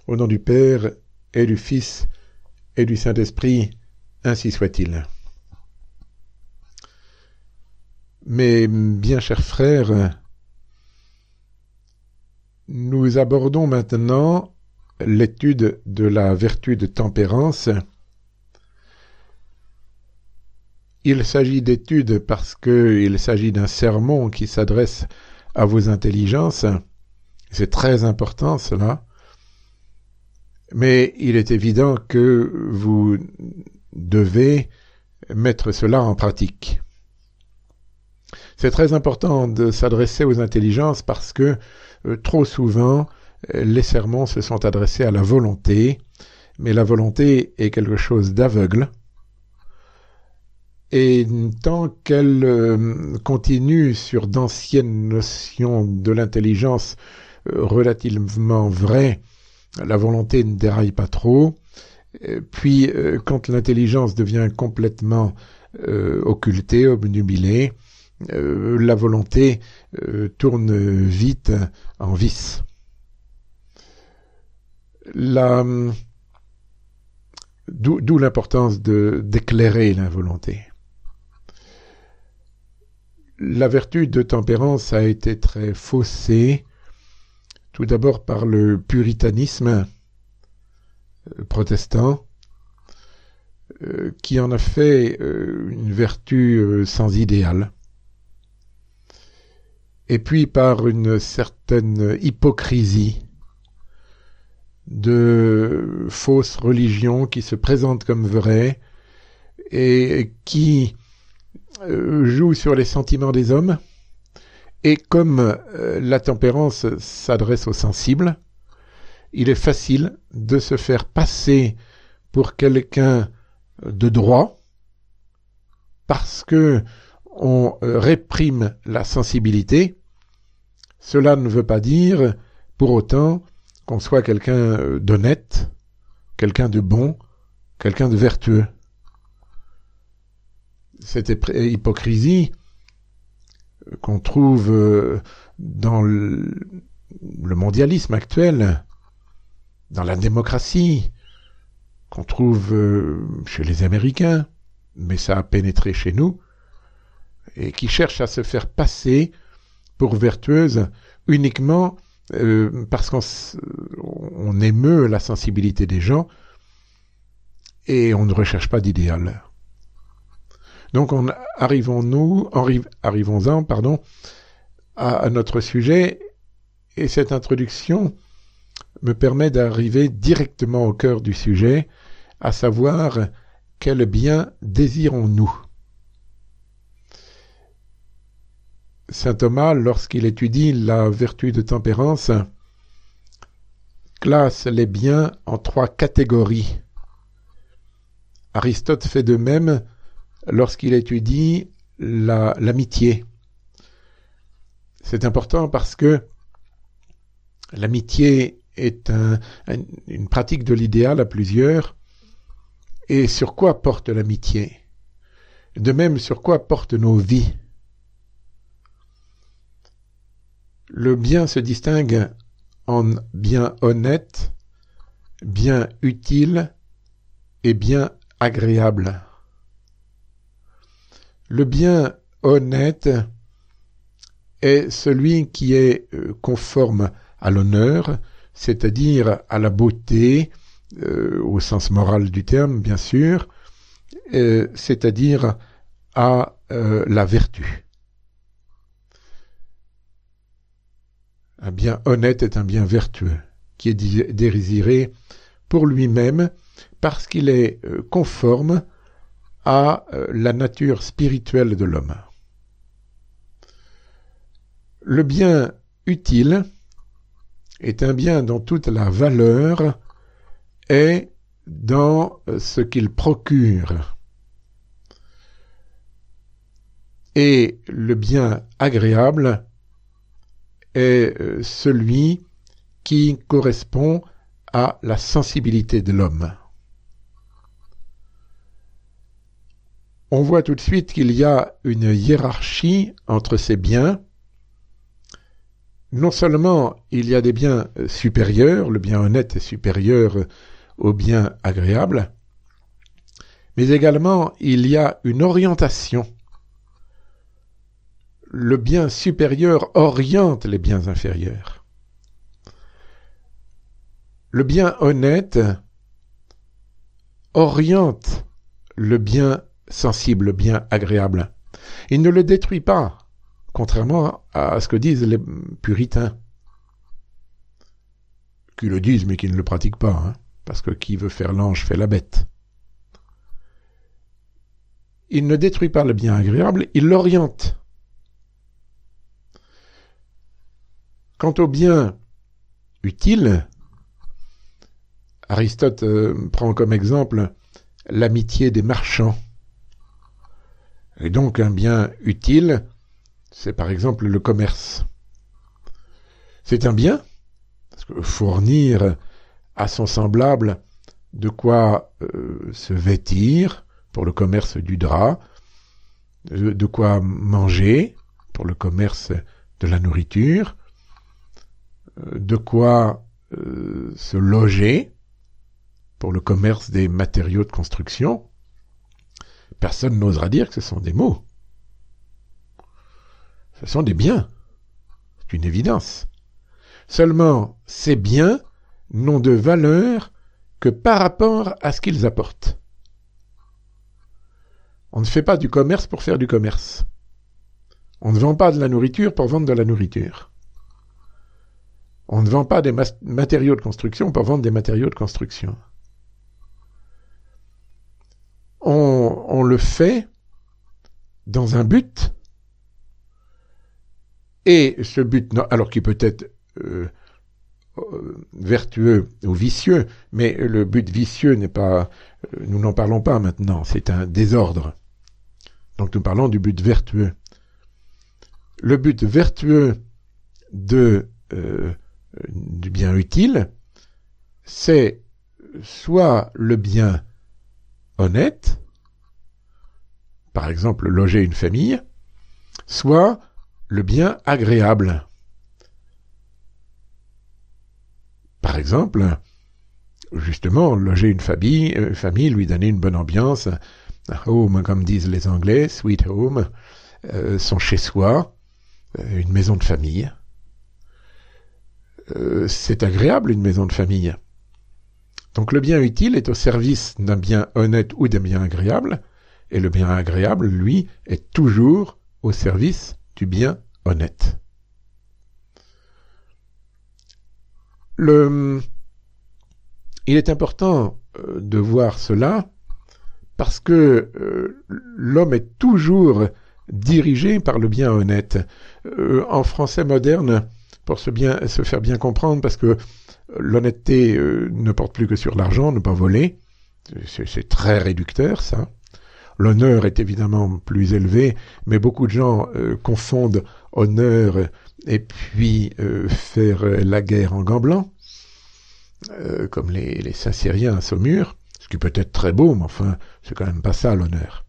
Au nom du Père, et du Fils, et du Saint-Esprit, ainsi soit-il. Mes bien chers frères, nous abordons maintenant l'étude de la vertu de tempérance. Il s'agit d'études parce qu'il s'agit d'un sermon qui s'adresse à vos intelligences. C'est très important cela. Mais il est évident que vous devez mettre cela en pratique. C'est très important de s'adresser aux intelligences parce que trop souvent, les sermons se sont adressés à la volonté, mais la volonté est quelque chose d'aveugle. Et tant qu'elle continue sur d'anciennes notions de l'intelligence relativement vraies, la volonté ne déraille pas trop. Puis, quand l'intelligence devient complètement occultée, obnubilée, la volonté tourne vite en vice. D'où l'importance d'éclairer la volonté. La vertu de tempérance a été très faussée, tout d'abord par le puritanisme protestant, qui en a fait une vertu sans idéal. Et puis par une certaine hypocrisie de fausses religions qui se présentent comme vraies et qui jouent sur les sentiments des hommes. Et comme la tempérance s'adresse aux sensibles, il est facile de se faire passer pour quelqu'un de droit parce que on réprime la sensibilité. Cela ne veut pas dire pour autant qu'on soit quelqu'un d'honnête, quelqu'un de bon, quelqu'un de vertueux. Cette hypocrisie qu'on trouve dans le mondialisme actuel, dans la démocratie, qu'on trouve chez les Américains, mais ça a pénétré chez nous, et qui cherche à se faire passer pour vertueuse uniquement parce qu'on émeut la sensibilité des gens et on ne recherche pas d'idéal. Donc arrivons-en à notre sujet, et cette introduction me permet d'arriver directement au cœur du sujet, à savoir quel bien désirons-nous. Saint Thomas, lorsqu'il étudie la vertu de tempérance, classe les biens en 3 catégories. Aristote fait de même lorsqu'il étudie l'amitié. C'est important parce que l'amitié est une pratique de l'idéal à plusieurs. Et sur quoi porte l'amitié? De même, sur quoi portent nos vies? Le bien se distingue en bien honnête, bien utile et bien agréable. Le bien honnête est celui qui est conforme à l'honneur, c'est-à-dire à la beauté, au sens moral du terme, bien sûr, c'est-à-dire à la vertu. Un bien honnête est un bien vertueux, qui est désiré pour lui-même parce qu'il est conforme à la nature spirituelle de l'homme. Le bien utile est un bien dont toute la valeur est dans ce qu'il procure. Et le bien agréable est celui qui correspond à la sensibilité de l'homme. On voit tout de suite qu'il y a une hiérarchie entre ces biens, non seulement il y a des biens supérieurs, le bien honnête est supérieur au bien agréable, mais également il y a une orientation. Le bien supérieur oriente les biens inférieurs. Le bien honnête oriente le bien sensible, le bien agréable. Il ne le détruit pas, contrairement à ce que disent les puritains, qui le disent mais qui ne le pratiquent pas, hein, parce que qui veut faire l'ange fait la bête. Il ne détruit pas le bien agréable, il l'oriente. Quant au bien utile, Aristote prend comme exemple l'amitié des marchands. Et donc un bien utile, c'est par exemple le commerce. C'est un bien, parce que fournir à son semblable de quoi se vêtir pour le commerce du drap, de quoi manger pour le commerce de la nourriture, de quoi se loger pour le commerce des matériaux de construction. Personne n'osera dire que ce sont des mots. Ce sont des biens. C'est une évidence. Seulement, ces biens n'ont de valeur que par rapport à ce qu'ils apportent. On ne fait pas du commerce pour faire du commerce. On ne vend pas de la nourriture pour vendre de la nourriture. On ne vend pas des matériaux de construction pour vendre des matériaux de construction. On le fait dans un but, et ce but, alors qui peut être vertueux ou vicieux, mais le but vicieux n'est pas, nous n'en parlons pas maintenant, c'est un désordre. Donc nous parlons du but vertueux. Le but vertueux du bien utile, c'est soit le bien honnête, par exemple loger une famille, soit le bien agréable. Par exemple, justement, loger une famille, lui donner une bonne ambiance, un home, comme disent les Anglais, sweet home, son chez-soi, une maison de famille. C'est agréable, une maison de famille. Donc le bien utile est au service d'un bien honnête ou d'un bien agréable, et le bien agréable, lui, est toujours au service du bien honnête. Il est important de voir cela parce que l'homme est toujours dirigé par le bien honnête. En français moderne, pour se faire bien comprendre, parce que l'honnêteté ne porte plus que sur l'argent, ne pas voler, c'est très réducteur ça. L'honneur est évidemment plus élevé, mais beaucoup de gens confondent honneur et puis faire la guerre en gants blancs, comme les Saint-Cyriens à Saumur, ce qui peut être très beau, mais enfin, c'est quand même pas ça l'honneur.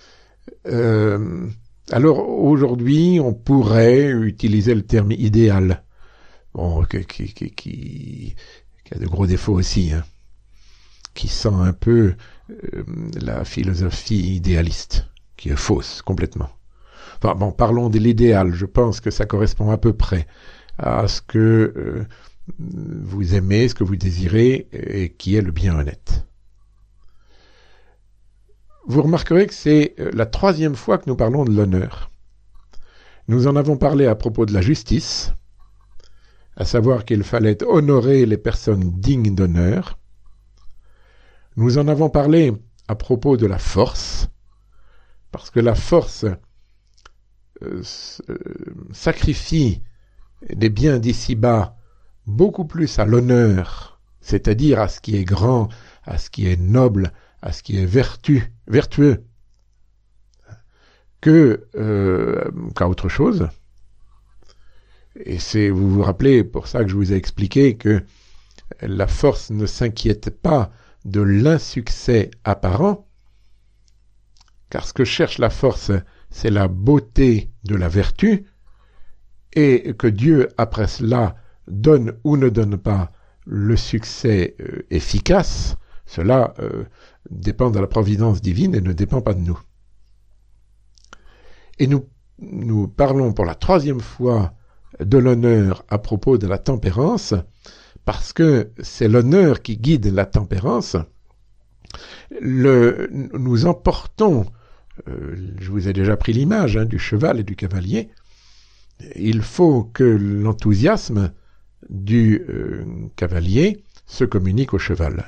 Alors aujourd'hui, on pourrait utiliser le terme idéal, bon, qui a de gros défauts aussi, hein, qui sent un peu la philosophie idéaliste, qui est fausse complètement. Enfin bon, parlons de l'idéal. Je pense que ça correspond à peu près à ce que vous aimez, ce que vous désirez, et qui est le bien honnête. Vous remarquerez que c'est la 3e fois que nous parlons de l'honneur. Nous en avons parlé à propos de la justice, à savoir qu'il fallait honorer les personnes dignes d'honneur. Nous en avons parlé à propos de la force, parce que la force sacrifie des biens d'ici-bas beaucoup plus à l'honneur, c'est-à-dire à ce qui est grand, à ce qui est noble, à ce qui est vertueux, qu'à autre chose. Et vous vous rappelez, pour ça que je vous ai expliqué que la force ne s'inquiète pas de l'insuccès apparent, car ce que cherche la force, c'est la beauté de la vertu, et que Dieu, après cela, donne ou ne donne pas le succès efficace, cela dépend de la providence divine et ne dépend pas de nous. Et nous parlons pour la 3e fois de l'honneur à propos de la tempérance, parce que c'est l'honneur qui guide la tempérance. Nous emportons, je vous ai déjà pris l'image du cheval et du cavalier, il faut que l'enthousiasme du cavalier se communique au cheval.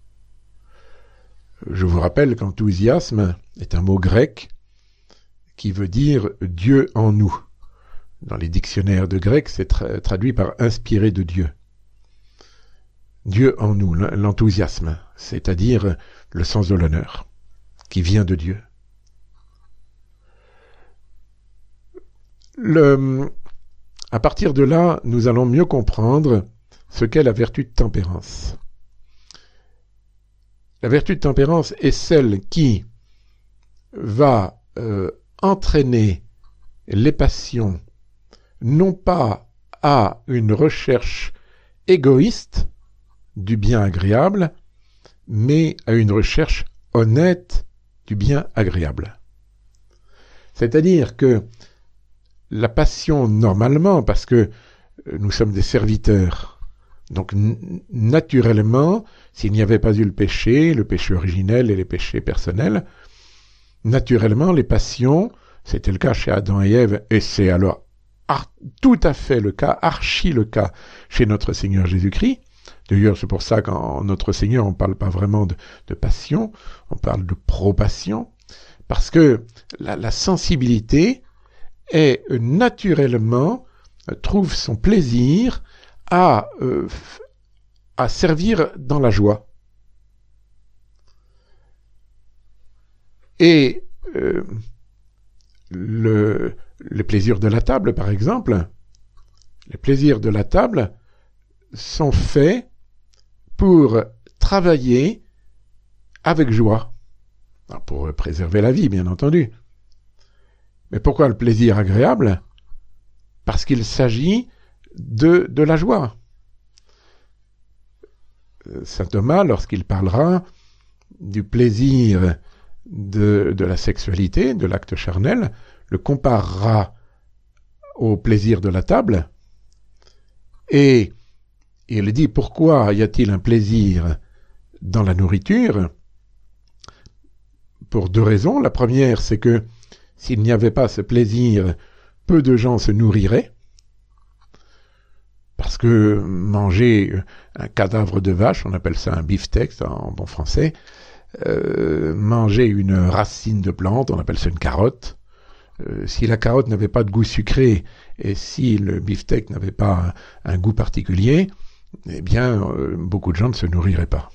Je vous rappelle qu'enthousiasme est un mot grec qui veut dire Dieu en nous. Dans les dictionnaires de grec, c'est traduit par inspiré de Dieu. Dieu en nous, l'enthousiasme, c'est-à-dire le sens de l'honneur, qui vient de Dieu. À partir de là, nous allons mieux comprendre ce qu'est la vertu de tempérance. La vertu de tempérance est celle qui va entraîner les passions non pas à une recherche égoïste du bien agréable, mais à une recherche honnête du bien agréable. C'est-à-dire que la passion, normalement, parce que nous sommes des serviteurs, donc naturellement, s'il n'y avait pas eu le péché originel et les péchés personnels, naturellement, les passions, c'était le cas chez Adam et Ève, et c'est alors tout à fait le cas, archi le cas chez notre Seigneur Jésus-Christ. D'ailleurs, c'est pour ça qu'en notre Seigneur, on ne parle pas vraiment de passion, on parle de propassion, parce que la sensibilité est naturellement, trouve son plaisir à servir dans la joie. Et les plaisirs de la table, par exemple, les plaisirs de la table sont faits pour travailler avec joie. Alors, pour préserver la vie, bien entendu. Mais pourquoi le plaisir agréable? Parce qu'il s'agit de la joie. Saint Thomas, lorsqu'il parlera du plaisir de la sexualité, de l'acte charnel, le comparera au plaisir de la table, et il dit pourquoi y a-t-il un plaisir dans la nourriture? Pour 2 raisons. La première, c'est que s'il n'y avait pas ce plaisir, peu de gens se nourriraient, parce que manger un cadavre de vache, on appelle ça un beefsteak en bon français, manger une racine de plante, on appelle ça une carotte. Si la carotte n'avait pas de goût sucré et si le beefsteak n'avait pas un goût particulier, eh bien, beaucoup de gens ne se nourriraient pas.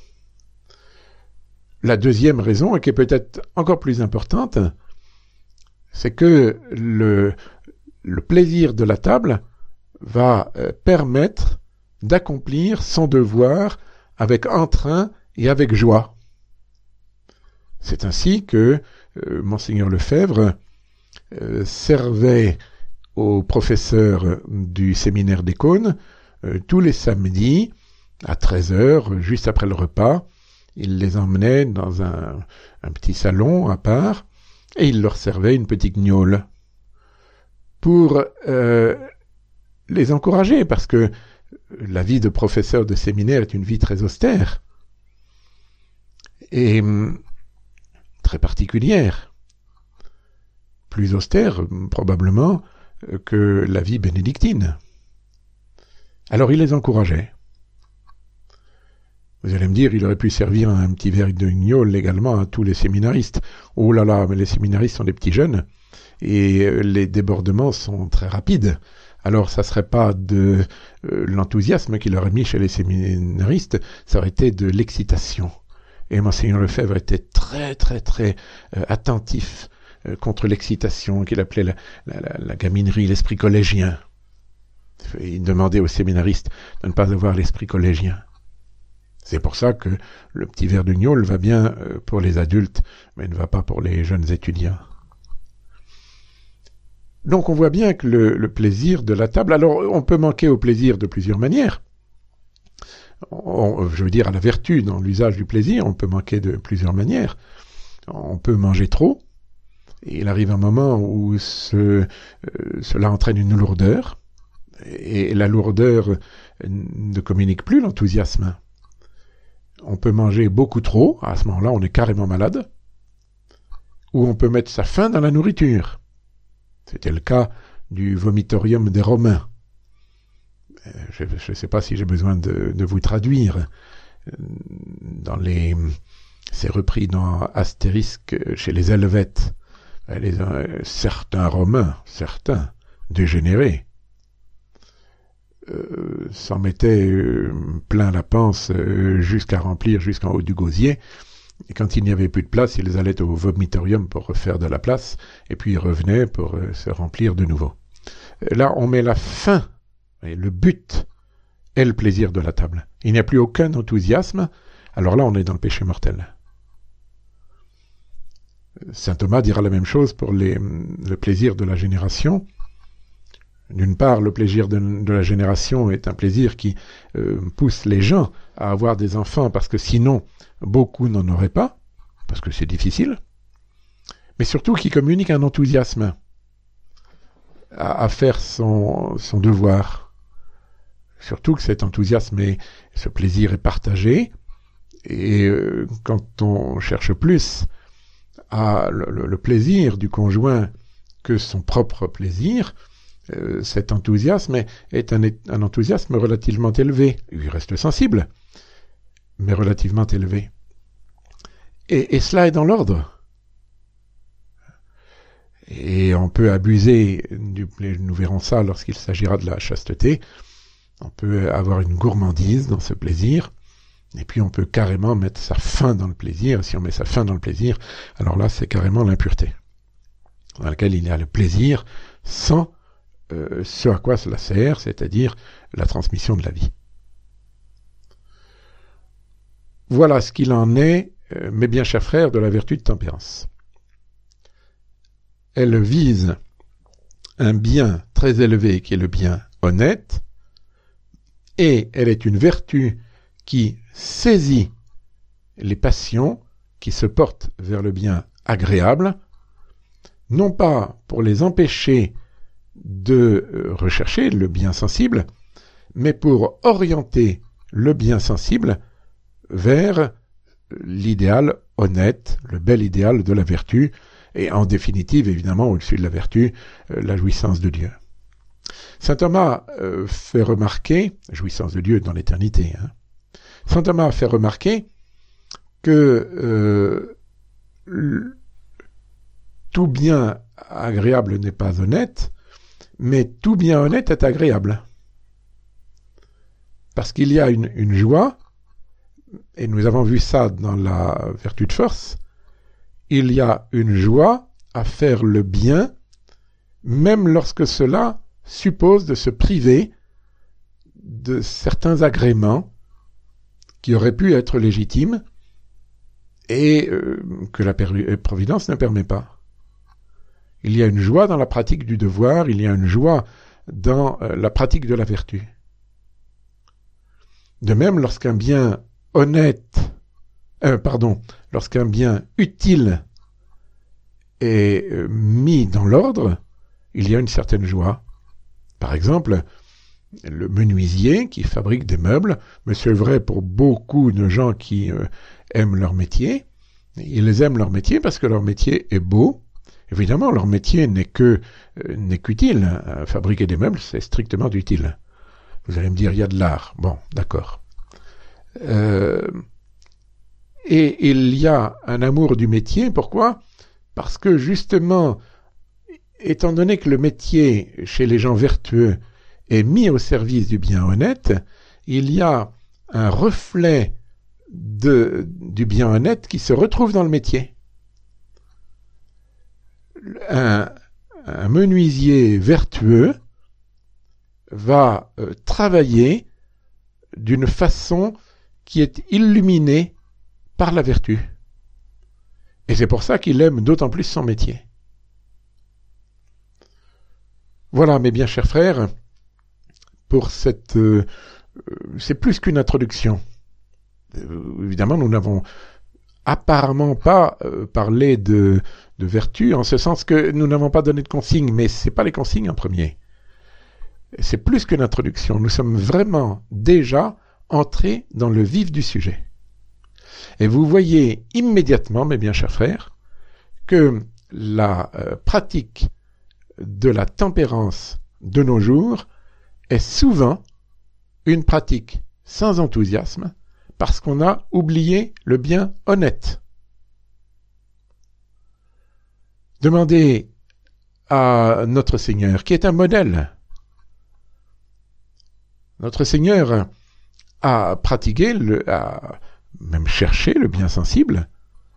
La deuxième raison, et qui est peut-être encore plus importante, c'est que le plaisir de la table va permettre d'accomplir son devoir avec entrain et avec joie. C'est ainsi que Monseigneur Lefebvre servait aux professeurs du séminaire des Cônes tous les samedis à 13h, juste après le repas. Il les emmenait dans un petit salon à part et il leur servait une petite gnôle pour les encourager, parce que la vie de professeur de séminaire est une vie très austère et très particulière, plus austère probablement que la vie bénédictine. Alors il les encourageait. Vous allez me dire, il aurait pu servir un petit verre de gnôle également à tous les séminaristes. Oh là là, mais les séminaristes sont des petits jeunes et les débordements sont très rapides. Alors ça serait pas de l'enthousiasme qu'il aurait mis chez les séminaristes, ça aurait été de l'excitation. Et Monseigneur Lefebvre était très très très attentif contre l'excitation qu'il appelait la gaminerie, l'esprit collégien. Il demandait aux séminaristes de ne pas avoir l'esprit collégien. C'est pour ça que le petit verre de gnôle va bien pour les adultes, mais ne va pas pour les jeunes étudiants. Donc on voit bien que le plaisir de la table, alors on peut manquer au plaisir de plusieurs manières. Je veux dire à la vertu dans l'usage du plaisir, on peut manquer de plusieurs manières. On peut manger trop, et il arrive un moment où cela entraîne une lourdeur, et la lourdeur ne communique plus l'enthousiasme. On peut manger beaucoup trop, à ce moment-là on est carrément malade, ou on peut mettre sa faim dans la nourriture. C'était le cas du vomitorium des Romains. Je ne sais pas si j'ai besoin de vous traduire. C'est repris dans Astérisque chez les Helvètes. Certains Romains, certains dégénérés, s'en mettaient plein la panse jusqu'à remplir jusqu'en haut du gosier. Et quand il n'y avait plus de place, ils allaient au vomitorium pour refaire de la place, et puis ils revenaient pour se remplir de nouveau. Là, on met la fin, et le but est le plaisir de la table. Il n'y a plus aucun enthousiasme, alors là, on est dans le péché mortel. Saint Thomas dira la même chose pour le plaisir de la génération. D'une part, le plaisir de la génération est un plaisir qui pousse les gens à avoir des enfants, parce que sinon, beaucoup n'en auraient pas, parce que c'est difficile, mais surtout qui communique un enthousiasme à faire son devoir. Surtout que cet enthousiasme et ce plaisir est partagé, et quand on cherche plus à le plaisir du conjoint que son propre plaisir, cet enthousiasme est un enthousiasme relativement élevé. Il reste sensible, mais relativement élevé. Et cela est dans l'ordre. Et on peut abuser, nous verrons ça lorsqu'il s'agira de la chasteté, on peut avoir une gourmandise dans ce plaisir, et puis on peut carrément mettre sa faim dans le plaisir. Si on met sa faim dans le plaisir, alors là c'est carrément l'impureté, dans laquelle il y a le plaisir sans ce à quoi cela sert, c'est-à-dire la transmission de la vie. Voilà ce qu'il en est, mes bien chers frères, de la vertu de tempérance. Elle vise un bien très élevé qui est le bien honnête, et elle est une vertu qui saisit les passions qui se portent vers le bien agréable, non pas pour les empêcher de rechercher le bien sensible, mais pour orienter le bien sensible vers l'idéal honnête, le bel idéal de la vertu, et en définitive, évidemment, au-dessus de la vertu, la jouissance de Dieu. Saint Thomas fait remarquer, jouissance de Dieu dans l'éternité, Saint Thomas fait remarquer que tout bien agréable n'est pas honnête, mais tout bien honnête est agréable. Parce qu'il y a une joie, et nous avons vu ça dans la vertu de force, il y a une joie à faire le bien, même lorsque cela suppose de se priver de certains agréments qui auraient pu être légitimes et que la providence ne permet pas. Il y a une joie dans la pratique du devoir, il y a une joie dans la pratique de la vertu. De même, lorsqu'un bien lorsqu'un bien utile est mis dans l'ordre, il y a une certaine joie. Par exemple, le menuisier qui fabrique des meubles, mais c'est vrai pour beaucoup de gens qui aiment leur métier, ils aiment leur métier parce que leur métier est beau. Évidemment, leur métier n'est qu'utile. Fabriquer des meubles, c'est strictement utile. Vous allez me dire, il y a de l'art. Bon, d'accord. Et il y a un amour du métier. Pourquoi ? Parce que justement, étant donné que le métier, chez les gens vertueux, est mis au service du bien honnête, il y a un reflet du bien honnête qui se retrouve dans le métier. Un menuisier vertueux va travailler d'une façon qui est illuminée par la vertu. Et c'est pour ça qu'il aime d'autant plus son métier. Voilà, mes bien chers frères, pour cette... c'est plus qu'une introduction. Évidemment, nous n'avons apparemment pas parlé de vertu, en ce sens que nous n'avons pas donné de consignes, mais ce n'est pas les consignes en premier. C'est plus qu'une introduction. Nous sommes vraiment déjà entrés dans le vif du sujet. Et vous voyez immédiatement, mes bien chers frères, que la pratique de la tempérance de nos jours est souvent une pratique sans enthousiasme parce qu'on a oublié le bien honnête. Demandez à notre Seigneur, qui est un modèle. Notre Seigneur a pratiqué, a même cherché le bien sensible.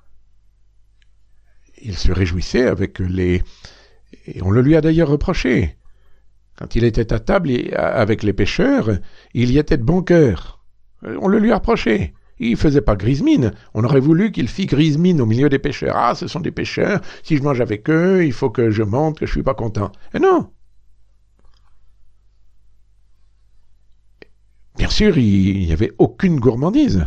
Il se réjouissait avec les... Et on le lui a d'ailleurs reproché. Quand il était à table avec les pécheurs, il y était de bon cœur. On le lui a reproché. Il faisait pas grise mine. On aurait voulu qu'il fît grise mine au milieu des pécheurs. Ah, ce sont des pécheurs. Si je mange avec eux, il faut que je montre que je suis pas content. Et non. Bien sûr, il n'y avait aucune gourmandise.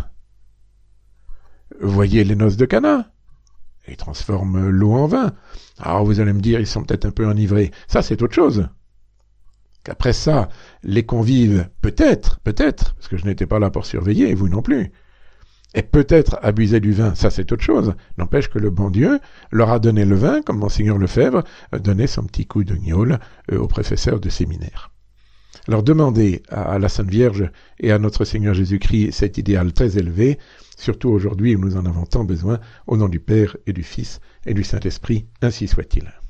Voyez les noces de Cana. Ils transforment l'eau en vin. Alors vous allez me dire, ils sont peut-être un peu enivrés. Ça, c'est autre chose. Qu'après ça, les convives, peut-être, parce que je n'étais pas là pour surveiller, et vous non plus, et peut-être abusaient du vin, ça c'est autre chose. N'empêche que le bon Dieu leur a donné le vin, comme Monseigneur Lefebvre donnait son petit coup de gnôle au professeur de séminaire. Alors demandez à la Sainte Vierge et à notre Seigneur Jésus-Christ cet idéal très élevé, surtout aujourd'hui où nous en avons tant besoin, au nom du Père et du Fils et du Saint-Esprit, ainsi soit-il.